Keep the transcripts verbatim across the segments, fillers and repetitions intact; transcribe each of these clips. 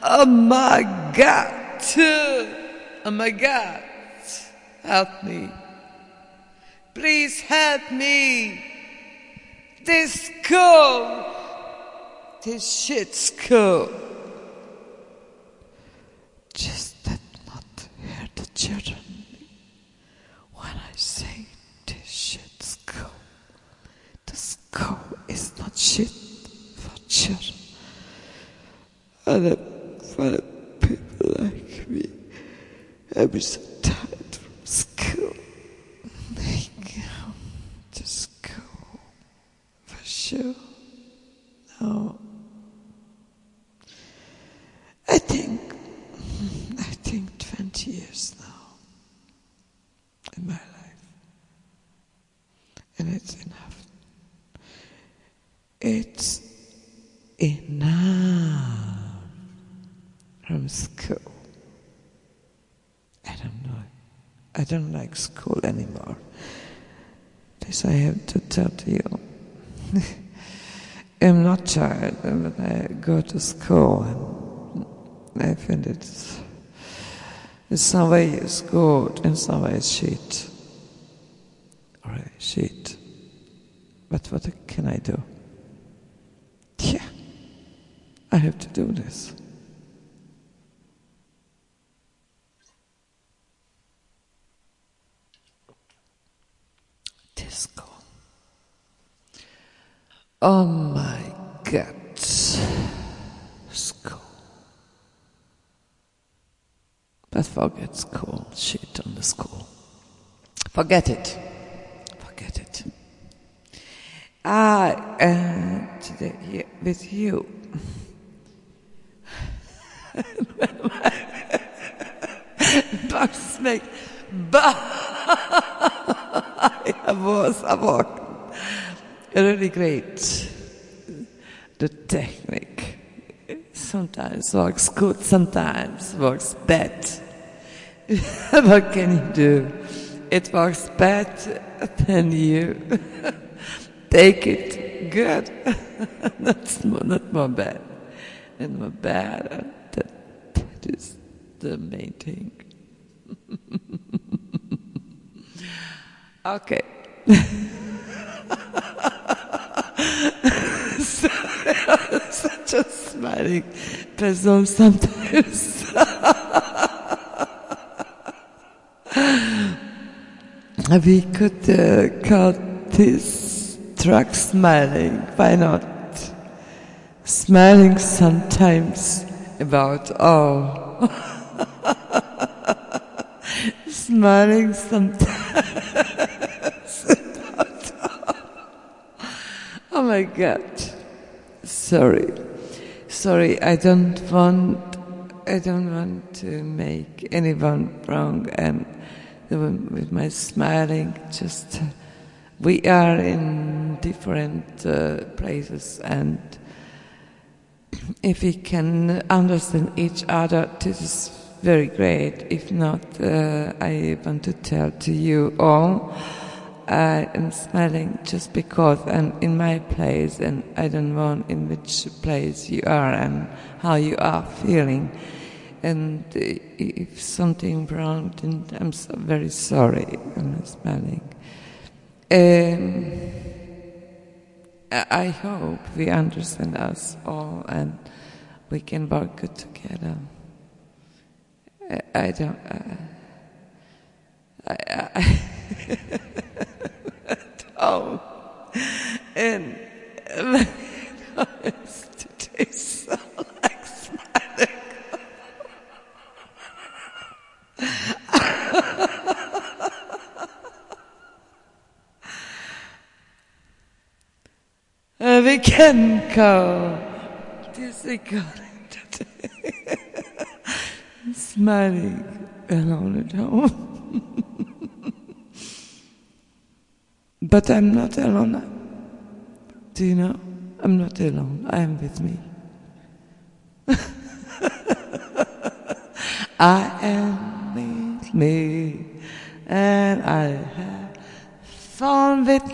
Oh my God. Oh my God. Help me. Please help me. This school. This shit school. Just let not hear the children when I say this shit school. The school is not shit for children. And for the people like me, I'm so tired from school. They go to school for sure. No. I think, I think twenty years now in my life. And it's enough. It's enough from school. I don't know. I don't like school anymore. This I have to tell to you. I'm not tired, but I go to school and I find it in some ways good, in some ways shit. Or shit. But what can I do? Yeah, I have to do this. Disco. Oh my God. School. But forget school. Shit on the school. Forget it. Forget it. I am uh, today here with you. Bugs make I was a really great. The technique sometimes works good, sometimes works bad. What can you do? It works bad, then you take it good. That's more, not more bad. And more bad, that, that is the main thing. Okay. Such a smiling person sometimes. We could uh, call this truck smiling. Why not? Smiling sometimes about all. Smiling sometimes about all. Oh my God. Sorry. Sorry, I don't want I don't want to make anyone wrong, and with my smiling, just uh, we are in different uh, places, and if we can understand each other, this is very great. If not, uh, I want to tell to you all, I am smiling just because I'm in my place, and I don't want in which place you are and how you are feeling. And if something wrong, then I'm so very sorry. I'm smiling. Um, I hope we understand us all and we can work good together. I, I don't. Uh, I. I oh, and my voice today so like smiling. Uh, we can go this recording today. Smiling alone at home. But I'm not alone. Do you know? I'm not alone. I am with me. I am with me, and I have fun with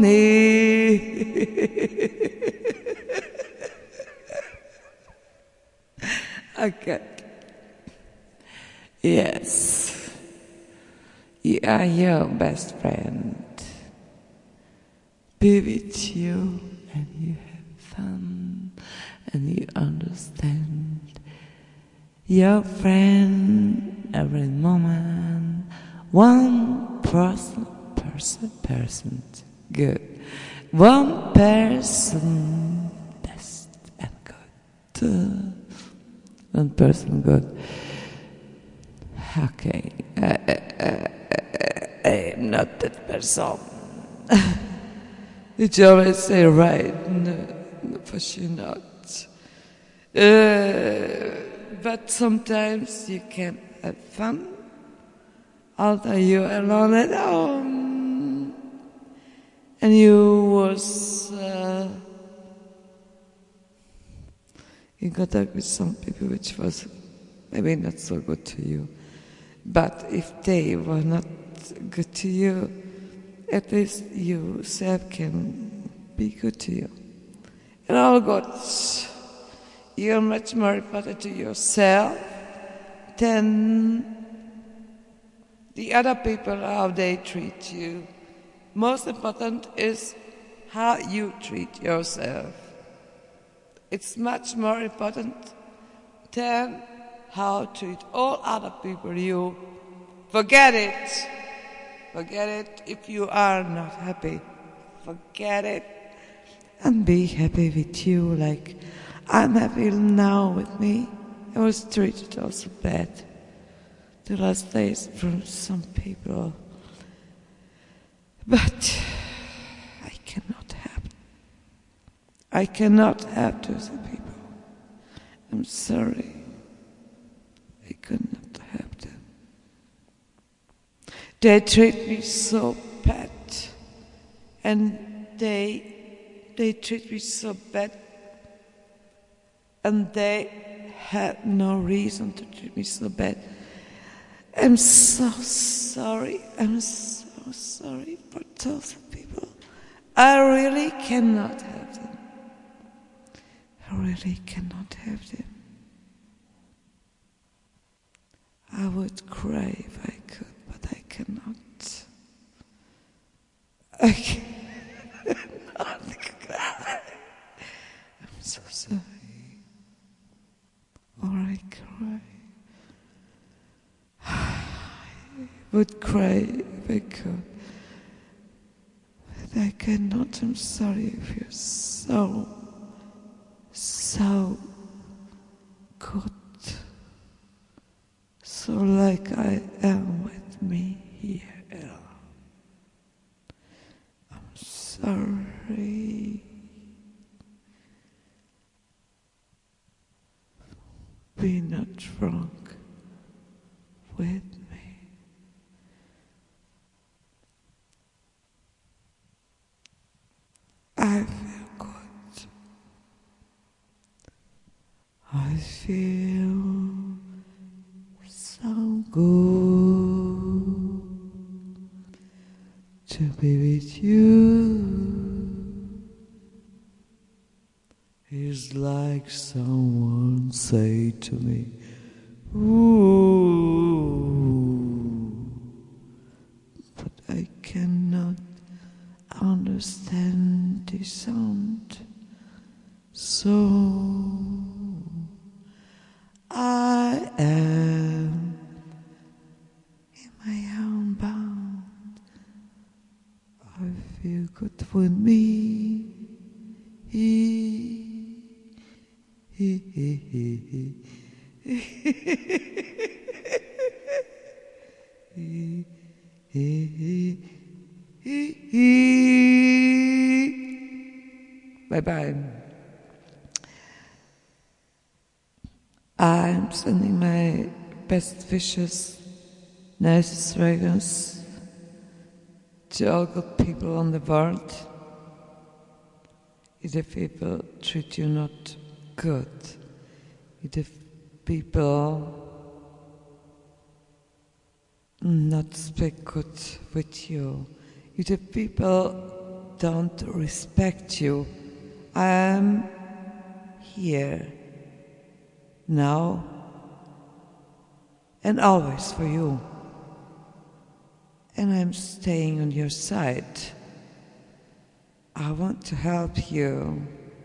me. Okay. Yes, you are your best friend. Be with you and you have fun and you understand your friend every moment. One person, person, person, good. One person, best and good. One person, good. Okay, I, I, I, I am not that person. Did you always say right? No, no, for sure not. Uh, but sometimes you can have fun, although you're alone at home. And you was uh, in contact with some people which was maybe not so good to you. But if they were not good to you, at least you yourself can be good to you. And all good. You're much more important to yourself than the other people, how they treat you. Most important is how you treat yourself. It's much more important than how to treat all other people. You forget it. Forget it if you are not happy. Forget it. And be happy with you, like I'm happy now with me. I was treated also bad the last days from some people. But I cannot help. I cannot help those people. I'm sorry. I could not help them. They treat me so bad. And they they treat me so bad. And they had no reason to treat me so bad. I'm so sorry. I'm so sorry for those people. I really cannot help them. I really cannot help them. I would cry if I could, but I cannot. I cannot cry. I'm so sorry. Or I cry. I would cry if I could. But I cannot. I'm sorry if you're so, so good. So like I am with me here. I'm sorry. Be not drunk with me. I feel good. I feel so good to be with you. It's like someone say to me, ooh, but I cannot understand the sound, so I am in my own bound. I feel good with me. He, he, he, he, he. he, he, he, he. Bye-bye. I'm sending my best wishes, nicest regards to all good people on the world. If the people treat you not good, if the people not speak good with you, if the people don't respect you, I am here now and always for you. And I'm staying on your side. I want to help you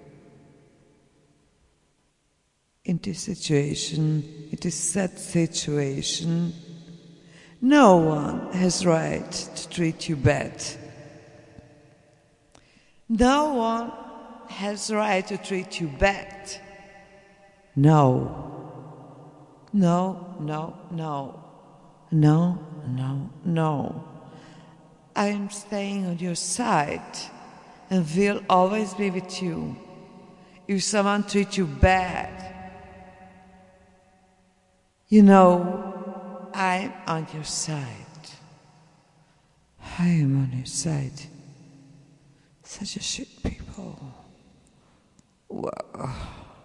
in this situation, in this sad situation. No one has right to treat you bad. No one has right to treat you bad. No. No, no, no. No, no, no. I'm staying on your side and will always be with you. If someone treats you bad, you know, I'm on your side. I am on your side. Such a shit people. Wow.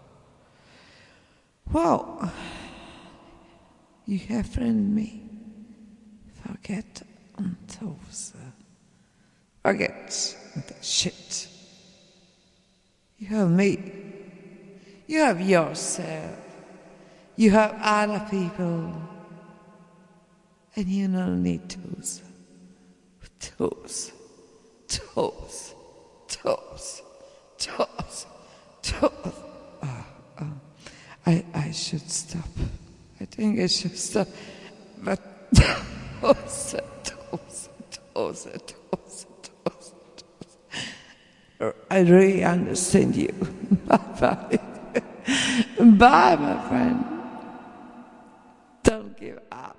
Well, you have friend me. Forget on those. Uh, forget the shit. You have me. You have yourself. You have other people. And you don't need tools. Tools. Tools. Tools. Tools. Tools. Oh, oh. I, I should stop. I think I should stop. But tools, tools, tools, tools, tools, tools. I really understand you. Bye-bye. Bye, my friend. Don't give up.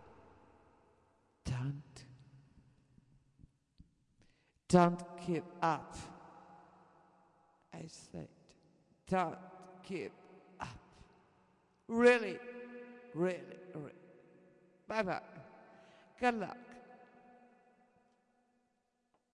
Don't. Don't give up. I said, don't give up. Really, really, really. Bye-bye. Good luck.